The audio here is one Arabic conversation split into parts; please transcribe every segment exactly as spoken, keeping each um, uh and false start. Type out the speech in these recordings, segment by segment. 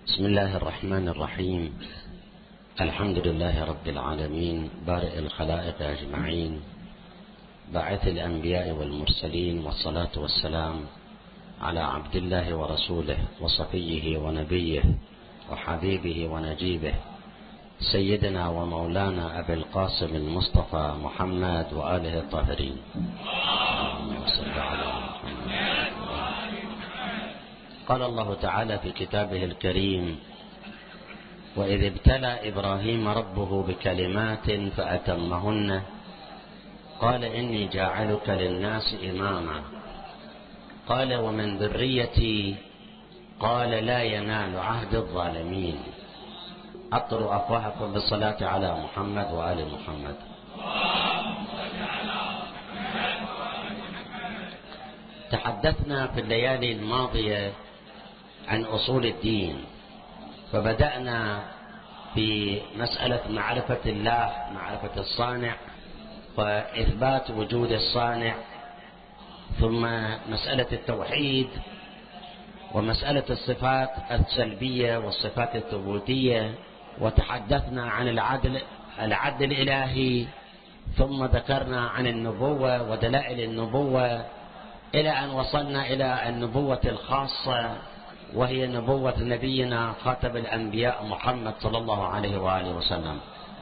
بسم الله الرحمن الرحيم. الحمد لله رب العالمين، بارئ الخلائق أجمعين، باعث الأنبياء والمرسلين، والصلاة والسلام على عبد الله ورسوله وصفيه ونبيه وحبيبه ونجيبه سيدنا ومولانا أبي القاسم المصطفى محمد وآله الطاهرين. اللهم صل على محمد. قال الله تعالى في كتابه الكريم: وإذ ابتلى إبراهيم ربه بكلمات فأتمهن قال إني جاعلك للناس إماما قال ومن ذريتي قال لا ينال عهد الظالمين. أطروا أفواهكم بالصلاة على محمد وآل محمد. تحدثنا في الليالي الماضية عن أصول الدين، فبدأنا في مسألة معرفة الله، معرفة الصانع وإثبات وجود الصانع، ثم مسألة التوحيد ومسألة الصفات السلبية والصفات الثبوتية، وتحدثنا عن العدل العدل الإلهي، ثم ذكرنا عن النبوة ودلائل النبوة إلى أن وصلنا إلى النبوة الخاصة، وهي نبوة نبينا خاتم الأنبياء محمد صلى الله عليه وآله وسلم.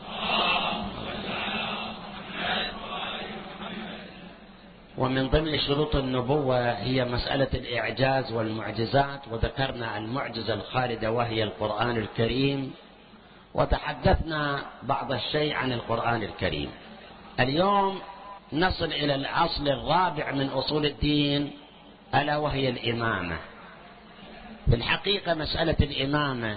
ومن ضمن شروط النبوة هي مسألة الإعجاز والمعجزات، وذكرنا المعجزة الخالدة وهي القرآن الكريم، وتحدثنا بعض الشيء عن القرآن الكريم. اليوم نصل إلى الأصل الرابع من أصول الدين، ألا وهي الإمامة. في الحقيقة مسألة الإمامة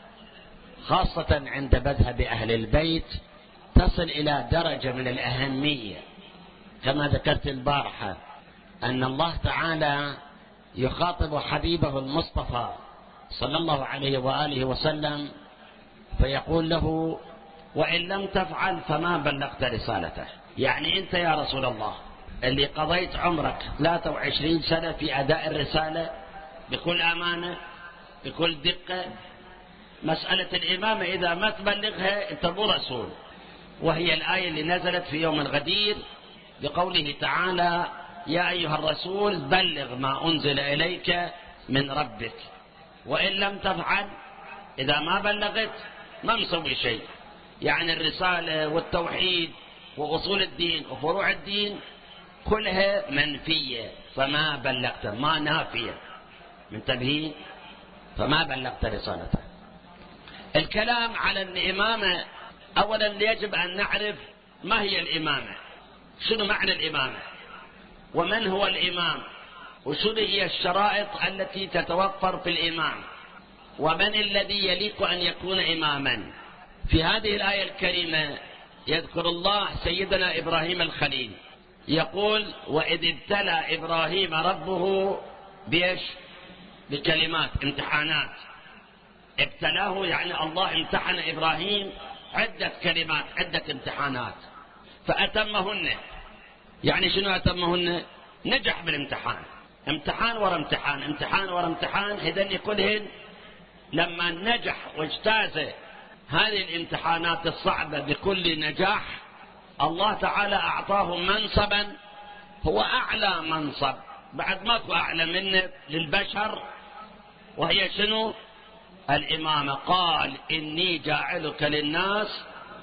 خاصة عند مذهب أهل البيت تصل إلى درجة من الأهمية، كما ذكرت البارحة أن الله تعالى يخاطب حبيبه المصطفى صلى الله عليه وآله وسلم فيقول له: وإن لم تفعل فما بلغت رسالته. يعني أنت يا رسول الله اللي قضيت عمرك ثلاثة وعشرين سنة في أداء الرسالة بكل أمانة بكل دقة، مسألة الإمامة إذا ما تبلغها أنت مو رسول. وهي الآية اللي نزلت في يوم الغدير بقوله تعالى: يا أيها الرسول بلغ ما أنزل إليك من ربك وإن لم تفعل، إذا ما بلغت ما مسوي شيء. يعني الرسالة والتوحيد وأصول الدين وفروع الدين كلها منفية، فما بلغت، ما نافية، منتبهين؟ فما بلغت رسالته. الكلام على الإمامة، أولا يجب أن نعرف ما هي الإمامة، شنو معنى الإمامة، ومن هو الإمام، وشنو هي الشرائط التي تتوفر في الإمام، ومن الذي يليق أن يكون إماما. في هذه الآية الكريمة يذكر الله سيدنا إبراهيم الخليل، يقول: وإذ ابتلى إبراهيم ربه بيش بكلمات، امتحانات. ابتلاه يعني الله امتحن إبراهيم عدة كلمات، عدة امتحانات، فأتمهن. يعني شنو أتمهن؟ نجح بالامتحان، امتحان ورا امتحان، امتحان ورا امتحان. إذن كلهن لما نجح واجتاز هذه الامتحانات الصعبة بكل نجاح، الله تعالى أعطاه منصبا هو أعلى منصب، بعد ماكو أعلى منه للبشر، وهي شنو؟ الإمامة. قال: إني جاعلك للناس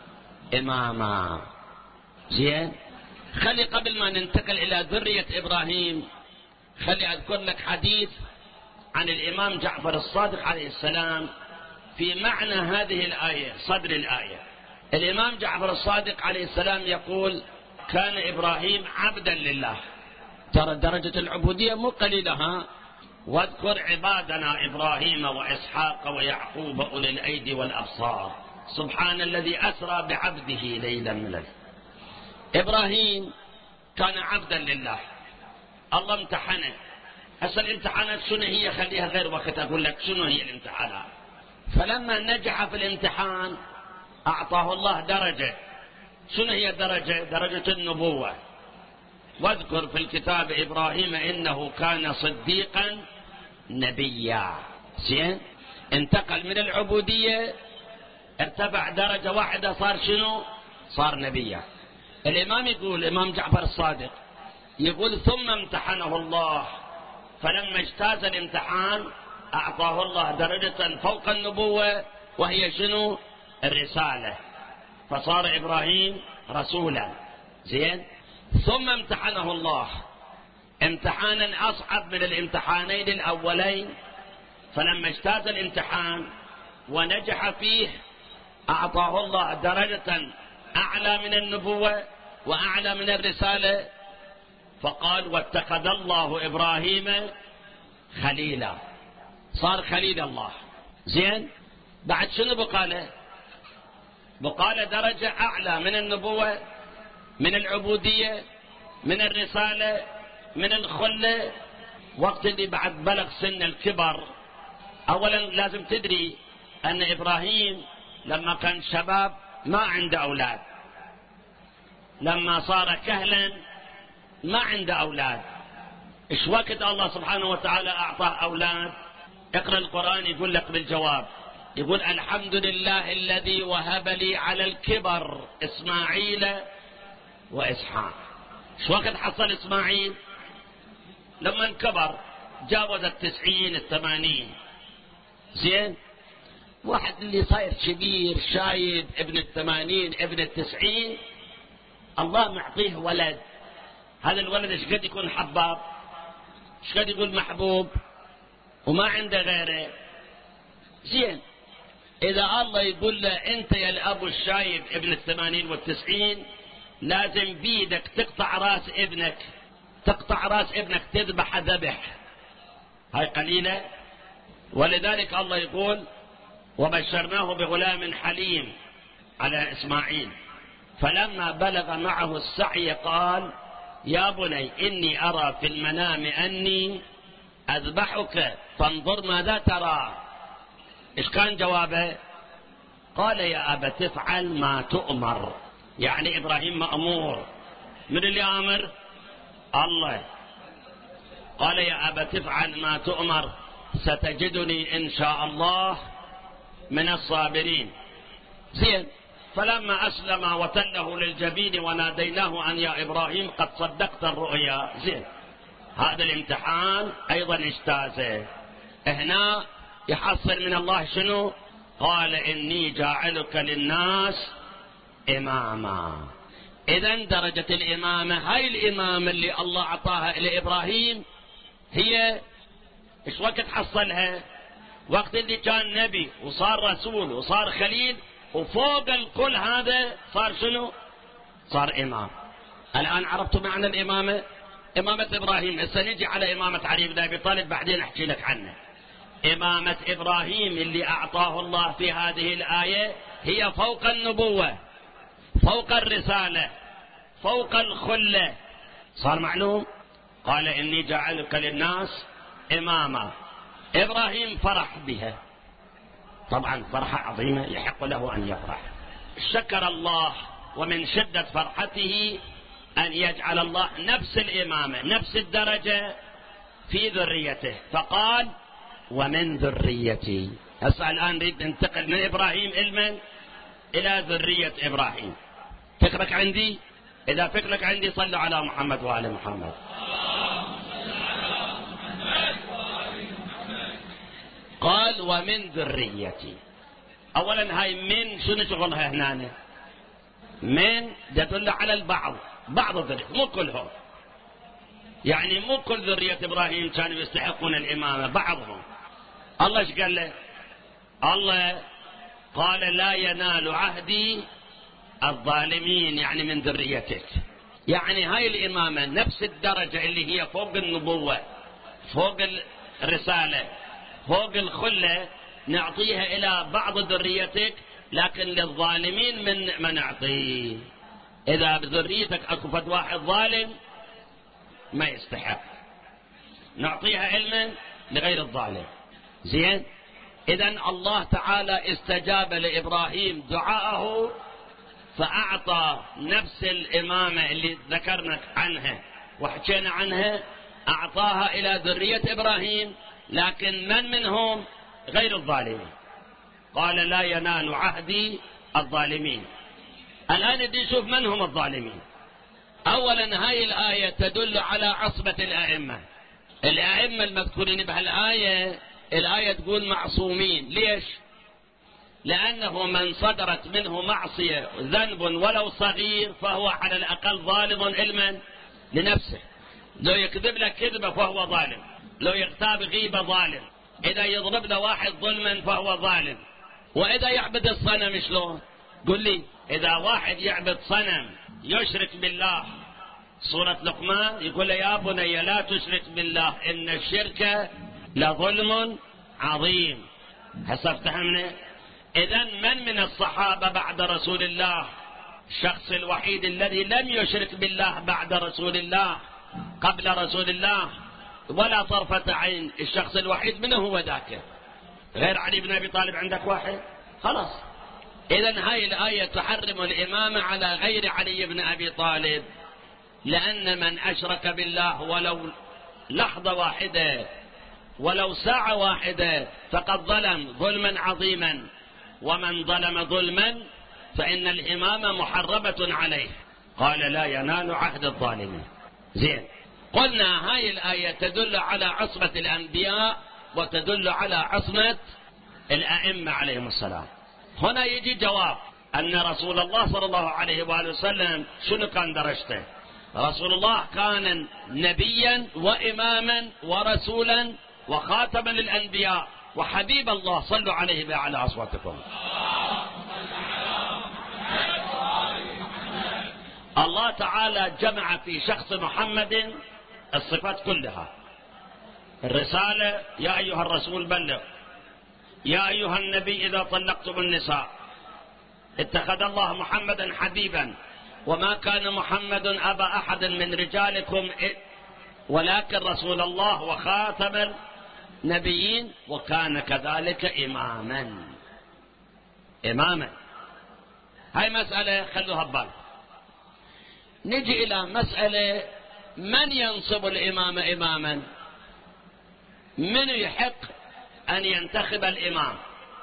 إماما. زين، خلي قبل ما ننتقل إلى ذرية إبراهيم خلي أذكر لك حديث عن الإمام جعفر الصادق عليه السلام في معنى هذه الآية، صدر الآية. الإمام جعفر الصادق عليه السلام يقول: كان إبراهيم عبدا لله. ترى درجة العبودية مو قليلة، ها؟ واذكر عبادنا إبراهيم وإسحاق ويعقوب أولي الأيدي والأبصار سبحان الذي أسرى بعبده ليلا من الليل. إبراهيم كان عبدا لله، الله امتحنه. هسه الامتحانات شنو هي؟ خليها غير وقت أقول لك شنو هي الامتحانات. فلما نجح في الامتحان أعطاه الله درجة. شنو هي درجة؟ درجة النبوة. واذكر في الكتاب إبراهيم إنه كان صديقا نبيا. زين، انتقل من العبودية، ارتفع درجة واحدة، صار شنو؟ صار نبيا. الإمام يقول، الإمام جعفر الصادق يقول: ثم امتحنه الله، فلما اجتاز الامتحان أعطاه الله درجة فوق النبوة، وهي شنو؟ الرسالة، فصار إبراهيم رسولا. زين. ثم امتحنه الله امتحانا أصعب من الامتحانين الأولين، فلما اجتاز الامتحان ونجح فيه أعطاه الله درجة أعلى من النبوة وأعلى من الرسالة، فقال: واتخذ الله إبراهيم خليلا، صار خليل الله. زين. بعد شنو بقاله؟ بقاله درجة أعلى من النبوة، من العبودية، من الرسالة، من الخلة. وقت اللي بعد بلغ سن الكبر، أولا لازم تدري أن إبراهيم لما كان شباب ما عنده أولاد، لما صار كهلا ما عنده أولاد. إيش وقت الله سبحانه وتعالى أعطاه أولاد؟ اقرأ القرآن يقول لك بالجواب، يقول: الحمد لله الذي وهب لي على الكبر إسماعيل وإسحاق. إيش وقت حصل إسماعيل؟ لما انكبر، جاوز التسعين الثمانين. زين. واحد اللي صاير كبير شايب، ابن الثمانين ابن التسعين، الله معطيه ولد، هذا الولد ايش قد يكون حباب، ايش قد يقول محبوب، وما عنده غيره. زين. اذا الله يقول له: انت يا الاب الشايب ابن الثمانين والتسعين لازم بيدك تقطع راس ابنك، تقطع راس ابنك، تذبح ذبح، هاي قليلة. ولذلك الله يقول: وبشرناه بغلام حليم على إسماعيل، فلما بلغ معه السعي قال: يا بني إني أرى في المنام أني أذبحك فانظر ماذا ترى. إيش كان جوابه؟ قال: يا أبت افعل ما تؤمر. يعني إبراهيم مأمور. من اللي آمر؟ الله. قال: يا أبت افعل ما تؤمر ستجدني إن شاء الله من الصابرين. زين. فلما أسلم وتله للجبين وناديناه أن يا إبراهيم قد صدقت الرؤيا. زين. هذا الامتحان أيضا اجتازه. هنا يحصل من الله شنو؟ قال: إني جاعلك للناس إماما. إذن درجة الإمامة، هاي الإمامة اللي الله أعطاها لإبراهيم، هي إيش وقت حصلها؟ وقت اللي كان نبي وصار رسول وصار خليل، وفوق الكل هذا صار شنو؟ صار إمام. الآن عرفتوا معنى الإمامة؟ إمامة إبراهيم. هسه نجي على إمامة علي بن أبي طالب، بعدين أحكي لك عنه. إمامة إبراهيم اللي أعطاه الله في هذه الآية هي فوق النبوة، فوق الرسالة، فوق الخلة. صار معلوم؟ قال: إني جاعلك للناس إماما. إبراهيم فرح بها، طبعا فرحة عظيمة يحق له أن يفرح. شكر الله، ومن شدة فرحته أن يجعل الله نفس الإمامة، نفس الدرجة في ذريته، فقال: ومن ذريتي. هسه الآن نريد ننتقل من إبراهيم إلمن؟ إلى ذرية إبراهيم. فكرك عندي؟ إذا فكرك عندي صلوا على محمد وآل محمد. قال: ومن ذريتي. أولا هاي من شنو شغلها هنا؟ من تدل على البعض، بعض الذرية، مو كلهم. يعني مو كل ذرية إبراهيم كانوا يستحقون الإمامة، بعضهم. الله ايش قال له؟ الله قال: لا ينال عهدي الظالمين، يعني من ذريتك. يعني هاي الإمامة نفس الدرجة اللي هي فوق النبوة، فوق الرسالة، فوق الخلة، نعطيها إلى بعض ذريتك، لكن للظالمين من ما نعطيه. إذا بذريتك أكو فد واحد ظالم ما يستحق، نعطيها علما لغير الظالم. زين. إذن الله تعالى استجاب لإبراهيم دعاءه، فأعطى نفس الإمامة اللي ذكرنا عنها وحكينا عنها، أعطاها إلى ذرية إبراهيم، لكن من منهم؟ غير الظالمين. قال لا ينال عهدي الظالمين. الآن بدي نشوف من هم الظالمين. أولا هاي الآية تدل على عصمة الأئمة. الأئمة المذكورين بهالآية، الآية تقول معصومين. ليش؟ لأنه من صدرت منه معصية ذنب ولو صغير فهو على الأقل ظالم علما لنفسه. لو يكذب لك كذبة فهو ظالم، لو يغتاب غيبة ظالم، إذا يضرب له واحد ظلما فهو ظالم. وإذا يعبد الصنم شلون؟ قل لي. إذا واحد يعبد صنم يشرك بالله، سورة لقمان يقول يا بني لا تشرك بالله إن الشرك لظلم عظيم. هسه افتهمنا. إذن من من الصحابة بعد رسول الله الشخص الوحيد الذي لم يشرك بالله بعد رسول الله قبل رسول الله ولا طرفة عين؟ الشخص الوحيد منه هو ذاك. غير علي بن أبي طالب عندك واحد؟ خلاص. إذن هاي الآية تحرم الإمامة على غير علي بن أبي طالب، لأن من أشرك بالله ولو لحظة واحدة ولو ساعة واحدة فقد ظلم ظلما عظيما، ومن ظلم ظلما فإن الإمامة محرمة عليه. قال لا ينال عهد الظالمين. زين، قلنا هاي الآية تدل على عصمة الأنبياء وتدل على عصمة الأئمة عليهم السلام. هنا يجي جواب أن رسول الله صلى الله عليه وآله وسلم شنو كان درجته؟ رسول الله كان نبيا وإماما ورسولا وخاتما للأنبياء وحبيب الله. صلوا عليه بأعلى أصواتكم. الله تعالى جمع في شخص محمد الصفات كلها. الرسالة يا أيها الرسول بلغ، يا أيها النبي إذا طلقتم النساء، اتخذ الله محمدا حبيبا، وما كان محمد أبا أحد من رجالكم ولكن رسول الله وخاتم النبيين وكان كذلك إماما. إماما هاي مسألة خلوها ببال. نجي إلى مسألة من ينصب الإمام إماما؟ من يحق أن ينتخب الإمام؟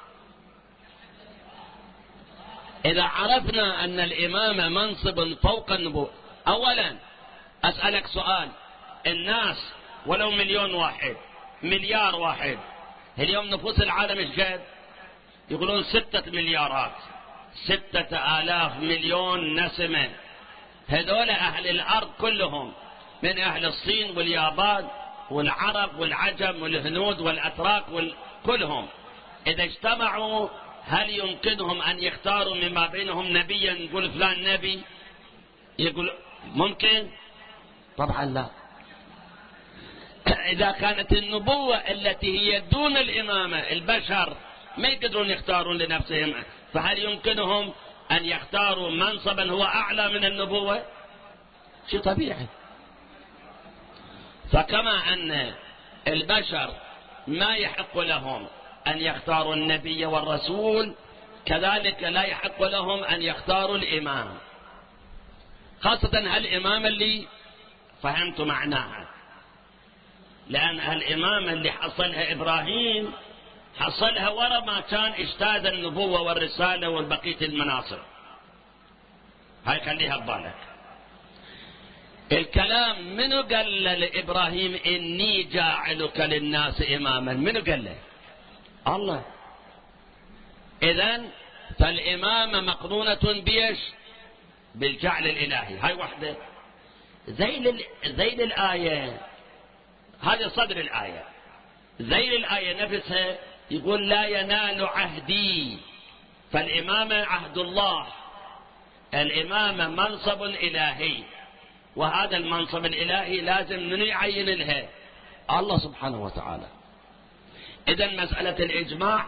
إذا عرفنا أن الإمام منصب فوق النبوة، أولا أسألك سؤال، الناس ولو مليون واحد مليار واحد، اليوم نفوس العالم ايش قد؟ يقولون ستة مليارات، ستة آلاف مليون نسمة. هذول أهل الأرض كلهم من أهل الصين واليابان والعرب والعجم والهنود والأتراك كلهم إذا اجتمعوا هل يمكنهم أن يختاروا مما بينهم نبيا يقول فلان نبي؟ يقول ممكن؟ طبعا لا. إذا كانت النبوة التي هي دون الإمامة البشر ما يقدرون يختارون لنفسهم، فهل يمكنهم أن يختاروا منصبا هو أعلى من النبوة؟ شيء طبيعي. فكما أن البشر ما يحق لهم أن يختاروا النبي والرسول، كذلك لا يحق لهم أن يختاروا الإمام، خاصة الإمام اللي فهمت معناها. لأن الإمام اللي حصلها إبراهيم حصلها ورا ما كان اجتاز النبوة والرسالة والبقية المناصب. هاي خليها ببالك. الكلام منو قال لإبراهيم إني جاعلك للناس إماما؟ منو قال له؟ الله. إذن فالإمامة مقرونة بيش؟ بالجعل الإلهي. هاي وحدة. زي زي الآية، هذا صدر الآية، زي الآية نفسها يقول لا ينال عهدي. فالإمامة عهد الله، الإمامة منصب إلهي، وهذا المنصب الإلهي لازم من يعين لها؟ الله سبحانه وتعالى. إذن مسألة الإجماع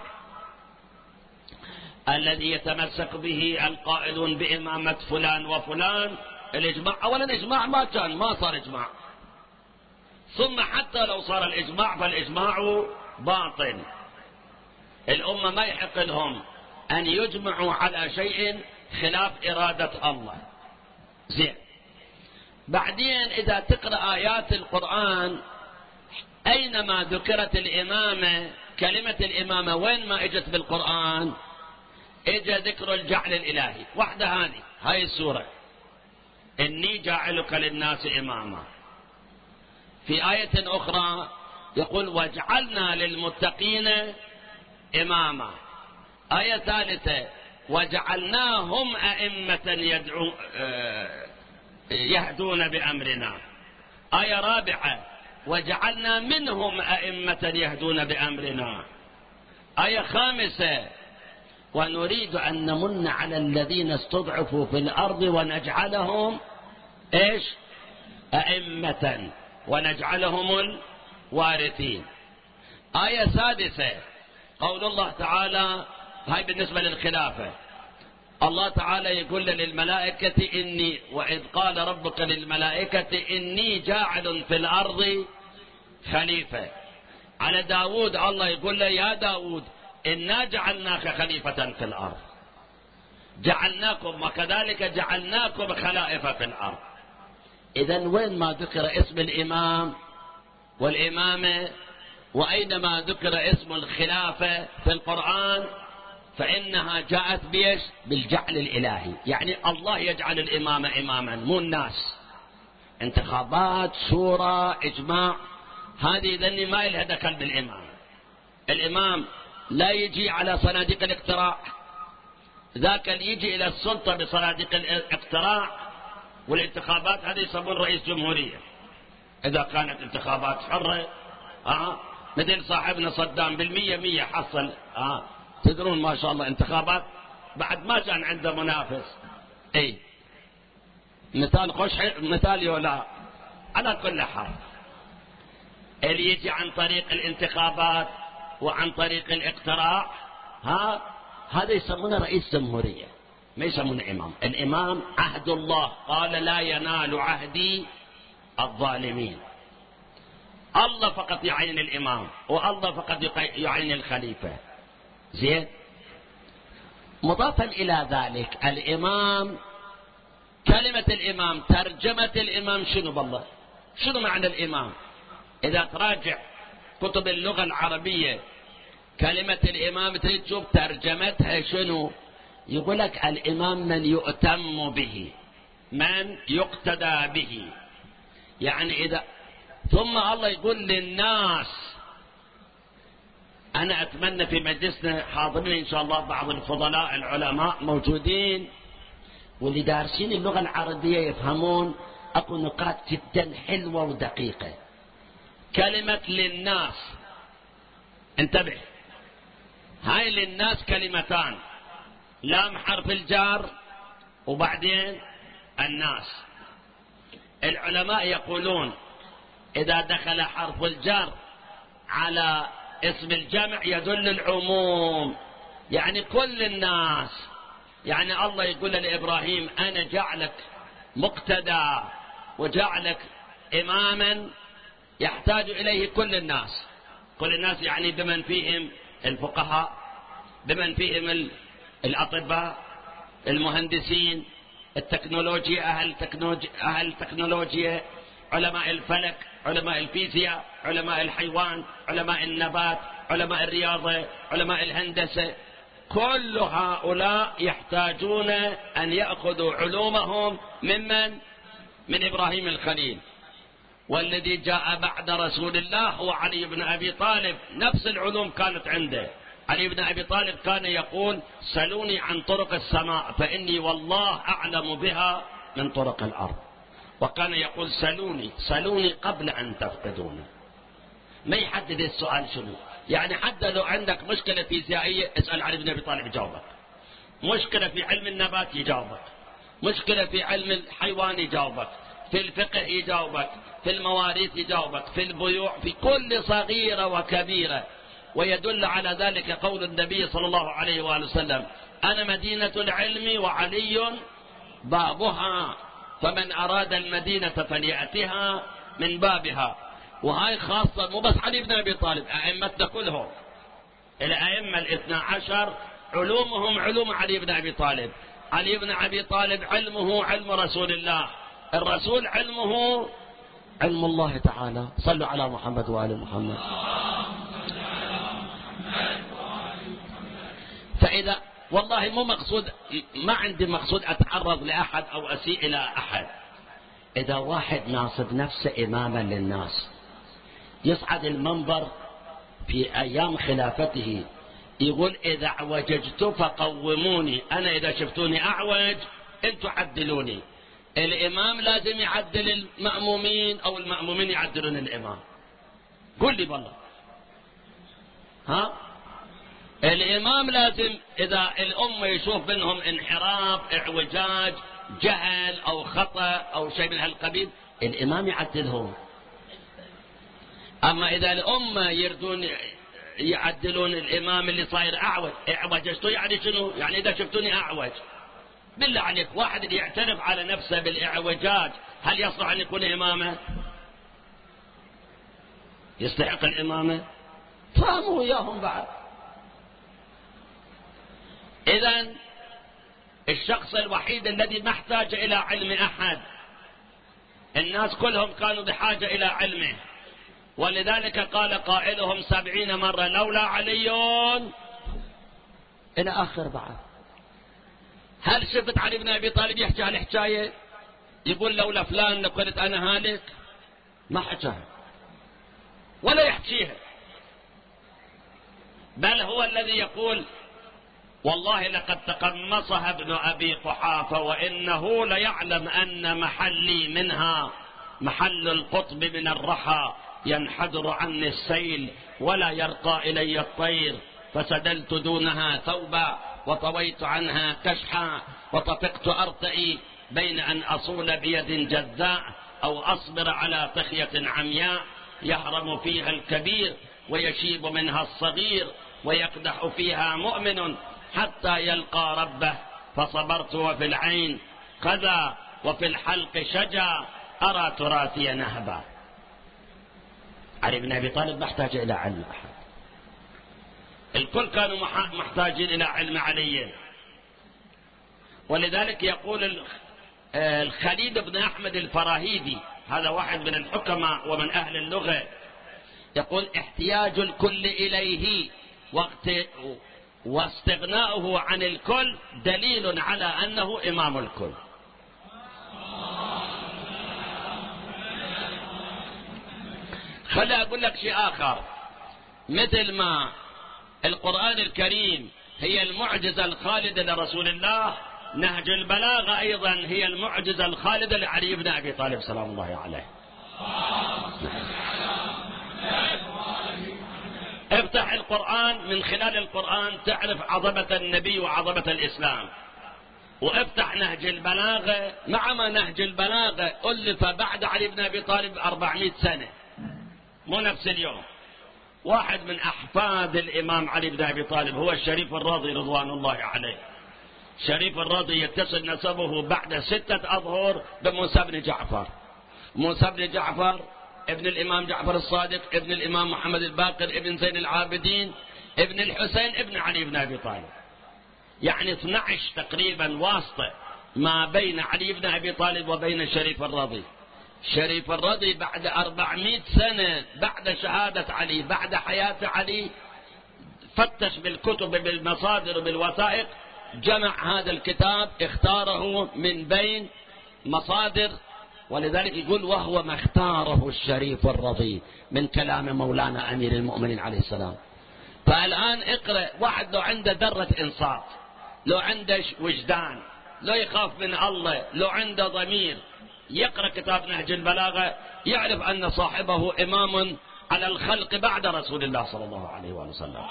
الذي يتمسك به القائلون بإمامة فلان وفلان، الإجماع أولا إجماع ما كان، ما صار إجماع، ثم حتى لو صار الإجماع فالإجماع باطل. الأمة ما يحق لهم أن يجمعوا على شيء خلاف إرادة الله. زين، بعدين إذا تقرأ آيات القرآن أينما ذكرت الإمامة كلمة الإمامة وين ما اجت بالقرآن؟ اجى ذكر الجعل الإلهي وحده، هذه هاي السورة، إني جاعلك للناس إماما. في آية أخرى يقول واجعلنا للمتقين إماما. آية ثالثة وجعلناهم أئمة يدعو يهدون بأمرنا. آية رابعة وجعلنا منهم أئمة يهدون بأمرنا. آية خامسة ونريد أن نمن على الذين استضعفوا في الأرض ونجعلهم إيش؟ أئمة ونجعلهم الوارثين. آية سادسة قول الله تعالى، هاي بالنسبة للخلافة، الله تعالى يقول للملائكة إني وإذ قال ربك للملائكة إني جاعل في الأرض خليفة. على داود الله يقول له يا داود إنا جعلناك خليفة في الأرض، جعلناكم وكذلك جعلناكم خلائف في الأرض. إذا وين ما ذكر اسم الإمام والإمامة وأينما ذكر اسم الخلافة في القرآن فإنها جاءت بيش؟ بالجعل الإلهي، يعني الله يجعل الإمامة إماما مو الناس. انتخابات، شورى، إجماع، هذه ذني ما لها دخل بالإمام. الإمام لا يجي على صناديق الاقتراع، ذاك اللي يجي إلى السلطة بصناديق الاقتراع والانتخابات هذه يسمون رئيس جمهورية إذا كانت انتخابات حرة. آه مثل صاحبنا صدام بالمية مية حصل. آه تدرون ما شاء الله انتخابات بعد ما كان عنده منافس. اي مثال خوش مثال يولا. على كل حال اللي يجي عن طريق الانتخابات وعن طريق الاقتراع ها هذا يسمونه رئيس جمهورية، ما يسمونه إمام. الإمام عهد الله قال لا ينال عهدي الظالمين. الله فقط يعين الإمام والله فقط يعين الخليفة. زين. مضافا إلى ذلك الإمام، كلمة الإمام ترجمة الإمام شنو بالله؟ شنو معنى الإمام؟ إذا تراجع كتب اللغة العربية كلمة الإمام تريد تشوف ترجمتها شنو؟ يقول لك الإمام من يؤتم به، من يقتدى به. يعني إذا ثم الله يقول للناس. أنا أتمنى في مجلسنا حاضرين إن شاء الله بعض الفضلاء العلماء موجودين واللي دارسين اللغة العربية يفهمون أكو نقاط جدا حلوة ودقيقة. كلمة للناس انتبه، هاي للناس كلمتان، لام حرف الجار وبعدين الناس. العلماء يقولون إذا دخل حرف الجار على اسم الجمع يدل العموم، يعني كل الناس. يعني الله يقول لإبراهيم أنا جعلك مقتدى وجعلك إماما يحتاج إليه كل الناس. كل الناس يعني بمن فيهم الفقهاء، بمن فيهم الأطباء، المهندسين، التكنولوجيا، أهل تكنولوجيا, أهل تكنولوجيا، علماء الفلك، علماء الفيزياء، علماء الحيوان، علماء النبات، علماء الرياضة، علماء الهندسة. كل هؤلاء يحتاجون أن يأخذوا علومهم ممن؟ من إبراهيم الخليل. والذي جاء بعد رسول الله هو علي بن أبي طالب، نفس العلوم كانت عنده. علي بن أبي طالب كان يقول سلوني عن طرق السماء فإني والله أعلم بها من طرق الأرض. وكان يقول سلوني سلوني قبل أن تفقدوني. ما يحدد السؤال شنو، يعني حتى لو عندك مشكلة فيزيائية اسأل علي بن أبي طالب يجاوبك، مشكلة في علم النبات يجاوبك، مشكلة في علم الحيوان يجاوبك، في الفقه يجاوبك، في المواريث يجاوبك، في البيوع، في كل صغيرة وكبيرة. ويدل على ذلك قول النبي صلى الله عليه وآله وسلم أنا مدينة العلم وعلي بابها فمن أراد المدينة فليأتها من بابها. وهاي خاصة مو بس علي بن أبي طالب، أئمتنا كلهم الأئمة الاثنى عشر علومهم علوم علي بن أبي طالب. علي بن أبي طالب علمه علم رسول الله، الرسول علمه علم الله تعالى. صلوا على محمد وآل محمد. فإذا والله مو مقصود، ما عندي مقصود أتعرض لأحد أو أسيء إلى أحد. إذا واحد ناصب نفسه إماما للناس يصعد المنبر في أيام خلافته يقول إذا اعوججت فقوموني، أنا إذا شفتوني أعوج أنتوا عدلوني. الإمام لازم يعدل المأمومين أو المأمومين يعدلون الإمام؟ قل لي بالله. ها؟ الإمام لازم إذا الأمة يشوف منهم انحراف، اعوجاج، جهل أو خطأ أو شيء من هالقبيل الإمام يعدلهم. أما إذا الأمة يردون يعدلون الإمام اللي صاير أعوج، اعوججتوا يعني شنو؟ يعني إذا شفتوني أعوج. بالله عليك واحد اللي يعترف على نفسه بالإعوجاج هل يصلح أن يكون إمامه؟ يستحق الإمامة؟ فهموا وياهم بعد. إذن الشخص الوحيد الذي ما احتاج إلى علم أحد، الناس كلهم كانوا بحاجة إلى علمه، ولذلك قال قائلهم سبعين مرة لولا علي إلى آخر بعد. هل شفت علي بن أبي طالب يحكي هالحكاية يقول لولا فلان لكنت أنا هالك؟ ما حكاها ولا يحكيها، بل هو الذي يقول والله لقد تقمصها ابن أبي قحافة وإنه ليعلم أن محلي منها محل القطب من الرحى، ينحدر عني السيل ولا يرقى إلي الطير، فسدلت دونها ثوبا وطويت عنها كشحا، وطفقت أرتئي بين أن أصول بيد جذاء أو أصبر على طخية عمياء، يهرم فيها الكبير ويشيب منها الصغير، ويقدح فيها مؤمن حتى يلقى ربه، فصبرت وفي العين كذا وفي الحلق شجا، أرى تراثي نهبا. علي بن أبي طالب محتاج إلى علم أحد، الكل كانوا محتاجين إلى علم علي. ولذلك يقول الخليل بن أحمد الفراهيدي، هذا واحد من الحكماء ومن أهل اللغة، يقول احتياج الكل إليه وقت واستغناؤه عن الكل دليل على أنه إمام الكل. خلي أقول لك شيء آخر، مثل ما القرآن الكريم هي المعجزة الخالدة لرسول الله، نهج البلاغة أيضا هي المعجزة الخالدة لعلي بن أبي طالب سلام الله عليه. افتح القرآن، من خلال القرآن تعرف عظمة النبي وعظمة الإسلام. وافتح نهج البلاغة، مع ما نهج البلاغة ألف بعد علي بن أبي طالب أربعمائة سنة، مو نفس اليوم. واحد من أحفاد الإمام علي بن أبي طالب هو الشريف الرضي رضوان الله عليه. شريف الرضي يتصل نسبه بعد ستة أظهر بموسى بن جعفر. موسى بن جعفر ابن الإمام جعفر الصادق، ابن الإمام محمد الباقر، ابن زين العابدين، ابن الحسين، ابن علي بن أبي طالب. يعني اثني عشر تقريبا واسطة ما بين علي بن أبي طالب وبين شريف الرضي. شريف الرضي بعد أربعمائة سنة بعد شهادة علي، بعد حياة علي، فتش بالكتب بالمصادر بالوثائق، جمع هذا الكتاب، اختاره من بين مصادر، ولذلك يقول وهو ما اختاره الشريف الرضي من كلام مولانا أمير المؤمنين عليه السلام. فالآن اقرأ، واحد لو عنده ذرة إنصاف، لو عنده وجدان، لو يخاف من الله، لو عنده ضمير، يقرأ كتاب نهج البلاغة يعرف أن صاحبه إمام على الخلق بعد رسول الله صلى الله عليه وآله وسلم.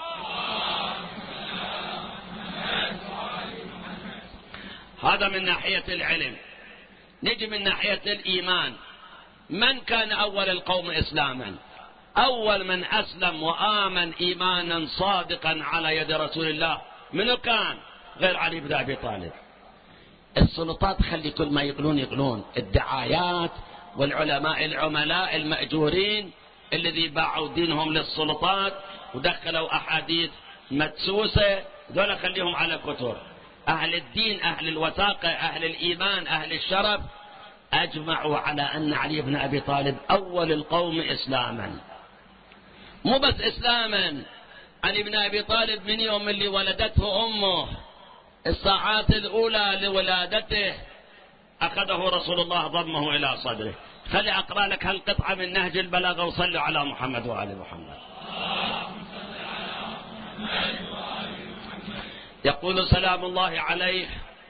هذا من ناحية العلم. نجي من ناحية الإيمان. من كان أول القوم إسلاما؟ أول من أسلم وآمن إيمانا صادقا على يد رسول الله منو كان؟ غير علي بن أبي طالب. السلطات خلي كل ما يقولون يقولون، الدعايات والعلماء العملاء المأجورين الذي باعوا دينهم للسلطات ودخلوا أحاديث مدسوسة، ذولا خليهم على كتر. أهل الدين، أهل الوثاقة، أهل الإيمان، أهل الشرف أجمعوا على أن علي بن أبي طالب أول القوم إسلاما. مو بس إسلاما، علي بن أبي طالب من يوم اللي ولدته أمه الساعات الأولى لولادته أخذه رسول الله ضمه إلى صدره. خلي أقرأ لك هالقطعة من نهج البلاغة وصلوا على محمد وآل محمد. يقول سلام الله عليه: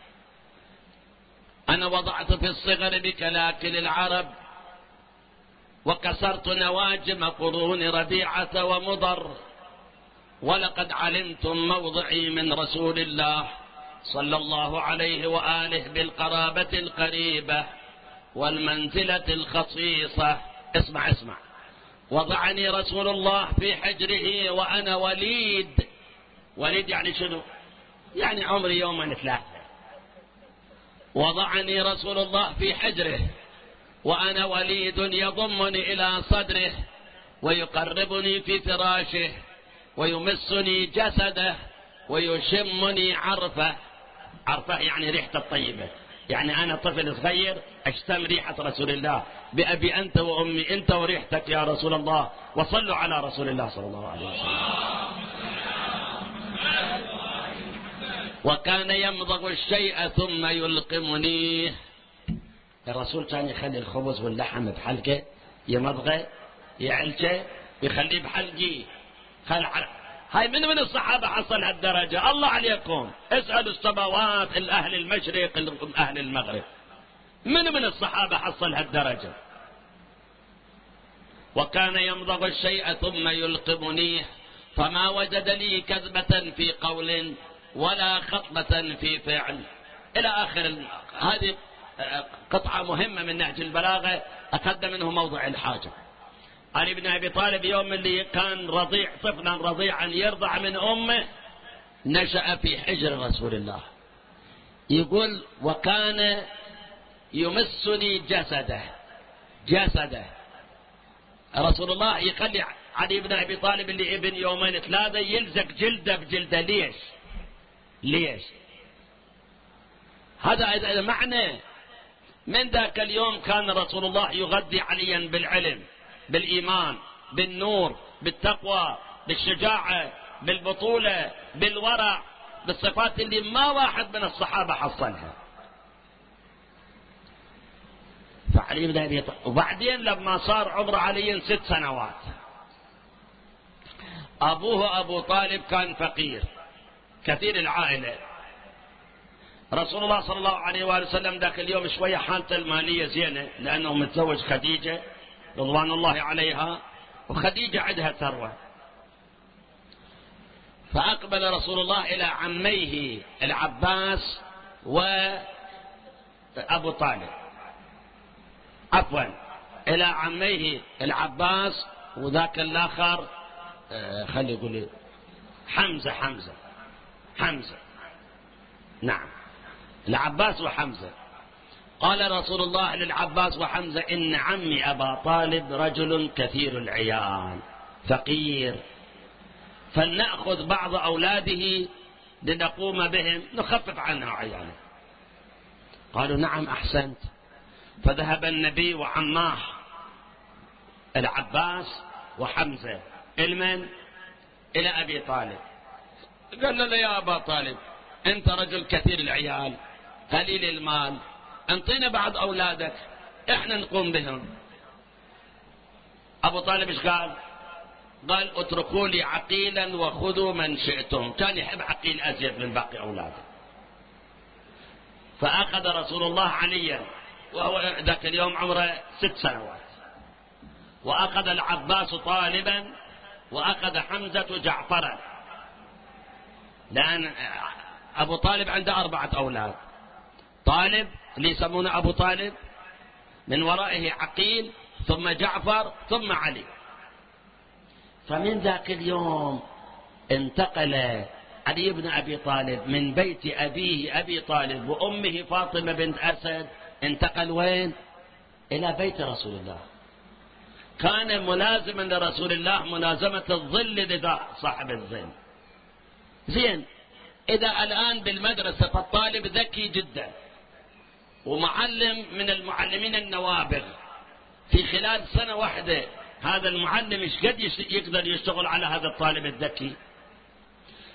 أنا وضعت في الصغر بكلاكل العرب وكسرت نواجم قرون ربيعة ومضر، ولقد علمتم موضعي من رسول الله صلى الله عليه وآله بالقرابة القريبة والمنزلة الخصيصة. اسمع اسمع. وضعني رسول الله في حجره وأنا وليد. وليد يعني شنو؟ يعني عمري يوما ثلاثة. وضعني رسول الله في حجره وأنا وليد يضمني إلى صدره ويقربني في فراشه ويمسني جسده ويشمني عرفه. عرفه يعني ريحته الطيبة. يعني أنا طفل صغير أشتم ريحة رسول الله. بأبي أنت وأمي أنت وريحتك يا رسول الله. وصلوا على رسول الله صلى الله عليه وسلم. وكان يمضغ الشيء ثم يلقمنيه. الرسول كان يخلي الخبز واللحم بحلقه، يمضغه يعلجه يخليه بحلقي. خل... هاي من من الصحابة حصل هالدرجة؟ الله عليكم اسألوا السماوات الأهل المشرق الأهل المغرب، من من الصحابة حصل هالدرجة؟ وكان يمضغ الشيء ثم يلقمنيه فما وجد لي كذبة في قول ولا خطبة في فعل. إلى آخر. هذه قطعة مهمة من نهج البلاغة أخذ منه موضع الحاجة. علي بن أبي طالب يوم اللي كان رضيع طفلا رضيعا يرضع من أمه نشأ في حجر رسول الله. يقول وكان يمسني جسده جسده رسول الله يخلي علي بن أبي طالب اللي ابن يومين ثلاثة يلزق جلده بجلده. ليش؟ ليش؟ هذا معنى. من ذاك اليوم كان رسول الله يغذي عليا بالعلم بالإيمان بالنور بالتقوى بالشجاعة بالبطولة بالورع، بالصفات اللي ما واحد من الصحابة حصلها. فعلي بن أبي طالب. وبعدين لما صار عمر علي ست سنوات أبوه أبو طالب كان فقير كثير العائلة. رسول الله صلى الله عليه وآله وسلم ذاك اليوم شوية حالته المالية زينة لأنه متزوج خديجة رضوان الله عليها، وخديجة عندها ثروة. فأقبل رسول الله إلى عميه العباس وأبو طالب، عفوا إلى عميه العباس وذاك الآخر خلي يقول حمزة حمزة حمزة نعم العباس وحمزة. قال رسول الله للعباس وحمزة إن عمي أبا طالب رجل كثير العيال فقير، فلنأخذ بعض أولاده لنقوم بهم نخفف عنها عياله. قالوا نعم أحسنت. فذهب النبي وعماه العباس وحمزة المن إلى أبي طالب. قال له يا أبا طالب أنت رجل كثير العيال قليل المال، انطينا بعض أولادك إحنا نقوم بهم. أبو طالب إيش قال؟ قال اتركوا لي عقيلا وخذوا من شئتم. كان يحب عقيل أزيد من باقي أولاده. فأخذ رسول الله عليا وهو ذاك اليوم عمره ست سنوات، وأخذ العباس طالبا، وأخذ حمزة جعفرا، لأن أبو طالب عنده أربعة أولاد. طالب اللي يسمونه أبو طالب، من ورائه عقيل، ثم جعفر، ثم علي. فمن ذاك اليوم انتقل علي بن أبي طالب من بيت أبيه أبي طالب وأمه فاطمة بنت أسد، انتقل وين؟ إلى بيت رسول الله. كان ملازما لرسول الله ملازمة الظل لذا صاحب الظل. زين، إذا الآن بالمدرسة فالطالب ذكي جدا ومعلم من المعلمين النوابغ، في خلال سنة واحدة هذا المعلم ايش قد يقدر يشتغل على هذا الطالب الذكي؟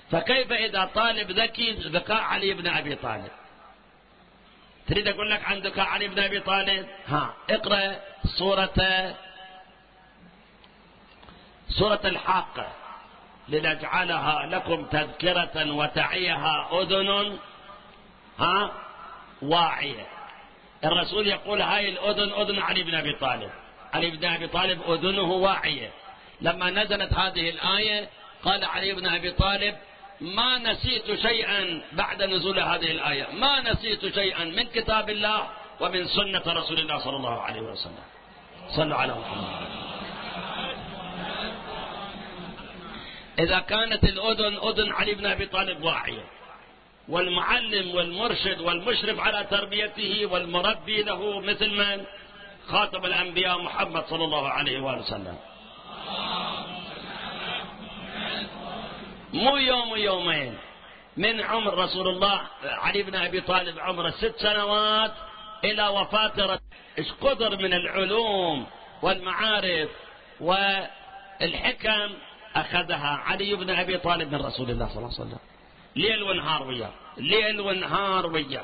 فكيف إذا طالب ذكي ذكاء علي بن أبي طالب؟ تريد أقول لك عن ذكاء علي بن أبي طالب؟ ها اقرأ سورة سورة الحاقة، لنجعلها لكم تذكرة وتعيها أذن ها واعية. الرسول يقول هاي الأذن أذن علي بن أبي طالب، علي بن أبي طالب أذنه واعية. لما نزلت هذه الآية قال علي بن أبي طالب ما نسيت شيئا بعد نزول هذه الآية، ما نسيت شيئا من كتاب الله ومن سنة رسول الله صلى الله عليه وسلم. صلوا على محمد. إذا كانت الأذن أذن علي بن أبي طالب واعية، والمعلم والمرشد والمشرف على تربيته والمربي له مثل من؟ خاتم الأنبياء محمد صلى الله عليه وآله وسلم. مو يوم ويومين من عمر رسول الله علي بن أبي طالب عمره ست سنوات إلى وفاته، إيش قدر من العلوم والمعارف والحكم أخذها علي بن أبي طالب من رسول الله صلى الله عليه وسلم، ليل ونهار وياه، ليل ونهار وياه.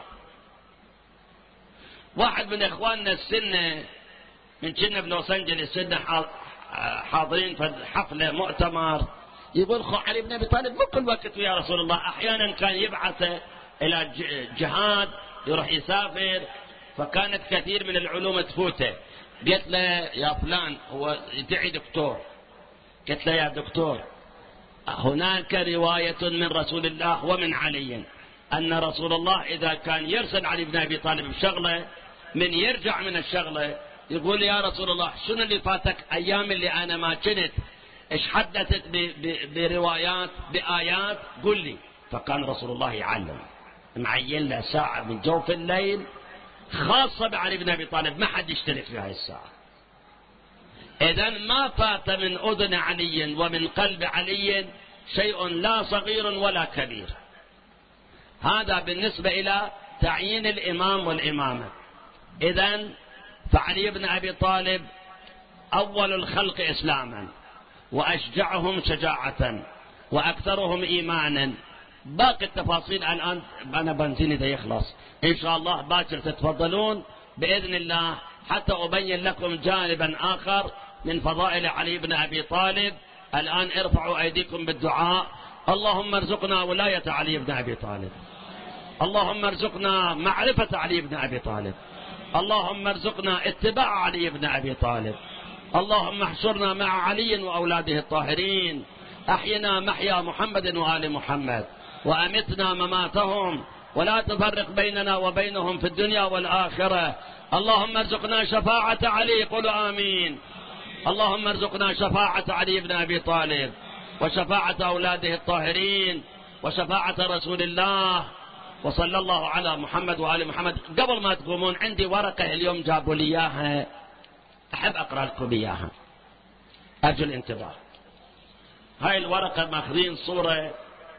واحد من إخواننا السنة من كنا بلوس أنجلس سنة حاضرين في حفلة مؤتمر، يقول خو علي بن أبي طالب مو كل وقت ويا رسول الله، أحيانا كان يبعث إلى جهاد يروح يسافر، فكانت كثير من العلوم تفوته. قلت له يا فلان، هو يدعي دكتور، قلت له يا دكتور هناك رواية من رسول الله ومن علي أن رسول الله إذا كان يرسل علي بن أبي طالب بشغلة، من يرجع من الشغلة يقول يا رسول الله شنو اللي فاتك أيام اللي أنا ما كنت، إيش حدثت بروايات بآيات قل لي. فكان رسول الله يعلم، معين له ساعة من جوف الليل خاصة بعلي بن أبي طالب، ما حد يشترك في هاي الساعة. إذن ما فات من أذن علي ومن قلب علي شيء لا صغير ولا كبير. هذا بالنسبة إلى تعيين الإمام والإمامة. إذن فعلي بن أبي طالب أول الخلق إسلاما، وأشجعهم شجاعة، وأكثرهم إيمانا. باقي التفاصيل الآن أنا بنزيني ده يخلص إن شاء الله، باكر تتفضلون بإذن الله حتى أبين لكم جانبا آخر من فضائل علي بن أبي طالب. الآن ارفعوا أيديكم بالدعاء. اللهم ارزقنا ولاية علي بن أبي طالب، اللهم ارزقنا معرفة علي بن أبي طالب، اللهم ارزقنا اتباع علي بن أبي طالب، اللهم احشرنا مع علي وأولاده الطاهرين، أحينا محيا محمد وآل محمد، وأمتنا مماتهم، ولا تفرق بيننا وبينهم في الدنيا والآخرة. اللهم ارزقنا شفاعة علي، قولوا آمين. اللهم ارزقنا شفاعة علي بن أبي طالب، وشفاعة أولاده الطاهرين، وشفاعة رسول الله. وصلى الله على محمد وآل محمد. قبل ما تقومون عندي ورقة اليوم جابوا لي إياها، أحب أقرأ لكم إياها، أرجو الانتباه. هاي الورقة ماخذين صورة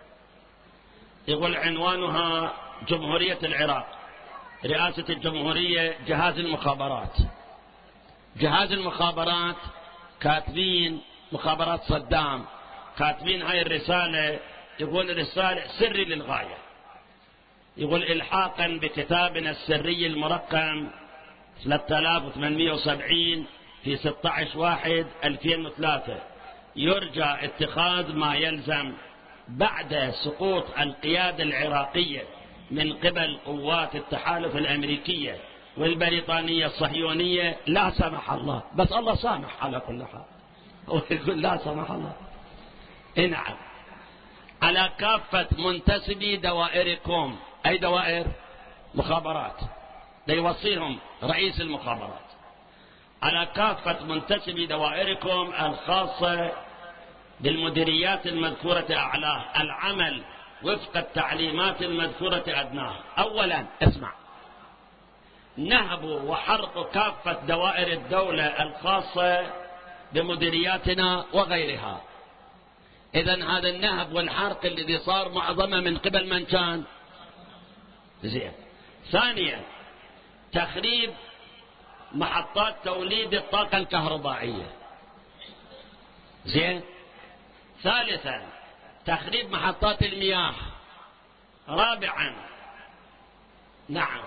يقول عنوانها جمهورية العراق، رئاسة الجمهورية، جهاز المخابرات. جهاز المخابرات كاتبين مخابرات صدام، كاتبين هاي الرسالة، يقول رسالة سري للغاية، يقول إلحاقا بكتابنا السري المرقم ثلاثة آلاف وثمانمئة وسبعين في ستة عشر واحد ألفين وثلاثة، يرجى اتخاذ ما يلزم بعد سقوط القيادة العراقية من قبل قوات التحالف الأمريكية والبريطانية الصهيونية، لا سمح الله، بس الله سامح على كل حال، هو يقول لا سمح الله. نعم، على كافة منتسبي دوائركم، أي دوائر مخابرات، ليوصيهم رئيس المخابرات، على كافة منتسبي دوائركم الخاصة بالمديريات المذكورة أعلاه العمل وفق التعليمات المذكورة أدناه. أولا اسمع، نهب وحرق كافة دوائر الدولة الخاصة بمديرياتنا وغيرها. إذن هذا النهب والحرق الذي صار معظمه من قبل من كان؟ زين. ثانيا، تخريب محطات توليد الطاقة الكهربائية. زين. ثالثا، تخريب محطات المياه. رابعا نعم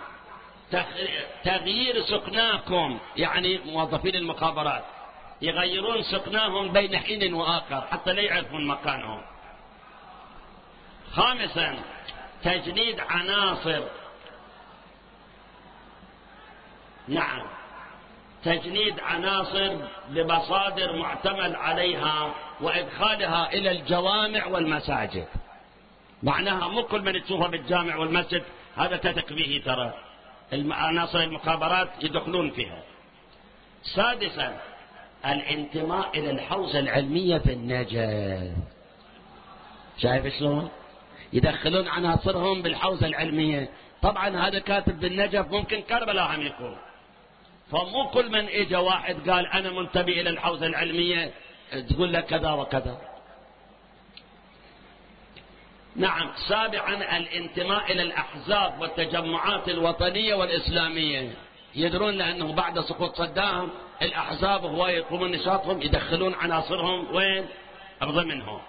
تغيير سكناكم، يعني موظفين المخابرات يغيرون سكناهم بين حين وآخر حتى لا يعرفون مكانهم. خامسا تجنيد عناصر، نعم تجنيد عناصر بمصادر معتمد عليها وإدخالها إلى الجوامع والمساجد. معناها مو كل من تشوفه بالجامع والمسجد هذا تثق به، ترى عناصر المخابرات يدخلون فيها. سادسا الانتماء إلى الحوزة العلمية في النجف. شايف شلون يدخلون عناصرهم بالحوزة العلمية؟ طبعا هذا كاتب بالنجف ممكن كربلاء هم يكون، فمو كل من اجى واحد قال انا منتمي الى الحوزة العلمية تقول لك كذا وكذا. نعم. سابعا الانتماء الى الاحزاب والتجمعات الوطنية والاسلامية. يدرون لانه بعد سقوط صدام الاحزاب هو يقومون نشاطهم يدخلون عناصرهم وين؟ ضمنهم.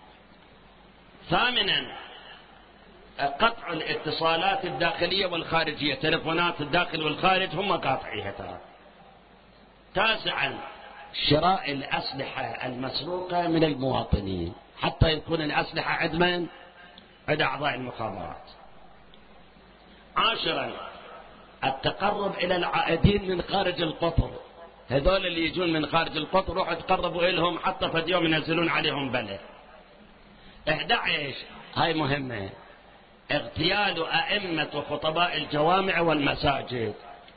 ثامنا قطع الاتصالات الداخلية والخارجية، تلفونات الداخل والخارج هم قاطعيها ترى. تاسعا شراء الأسلحة المسروقة من المواطنين حتى يكون الأسلحة عند من؟ عند أعضاء المخابرات. عاشرا التقرب إلى العائدين من خارج القطر، هذول اللي يجون من خارج القطر روحوا تقربوا إلهم حتى في يوم ينزلون عليهم بلد. إحدى عشر هاي مهمة، اغتيال أئمة وخطباء الجوامع والمساجد.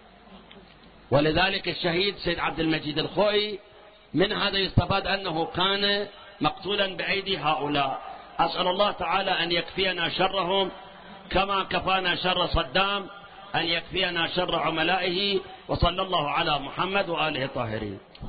ولذلك الشهيد سيد عبد المجيد الخوئي من هذا يستفاد أنه كان مقتولا بأيدي هؤلاء. أسأل الله تعالى أن يكفينا شرهم كما كفانا شر صدام، أن يكفينا شر عملائه. وصلى الله على محمد وآله الطاهرين.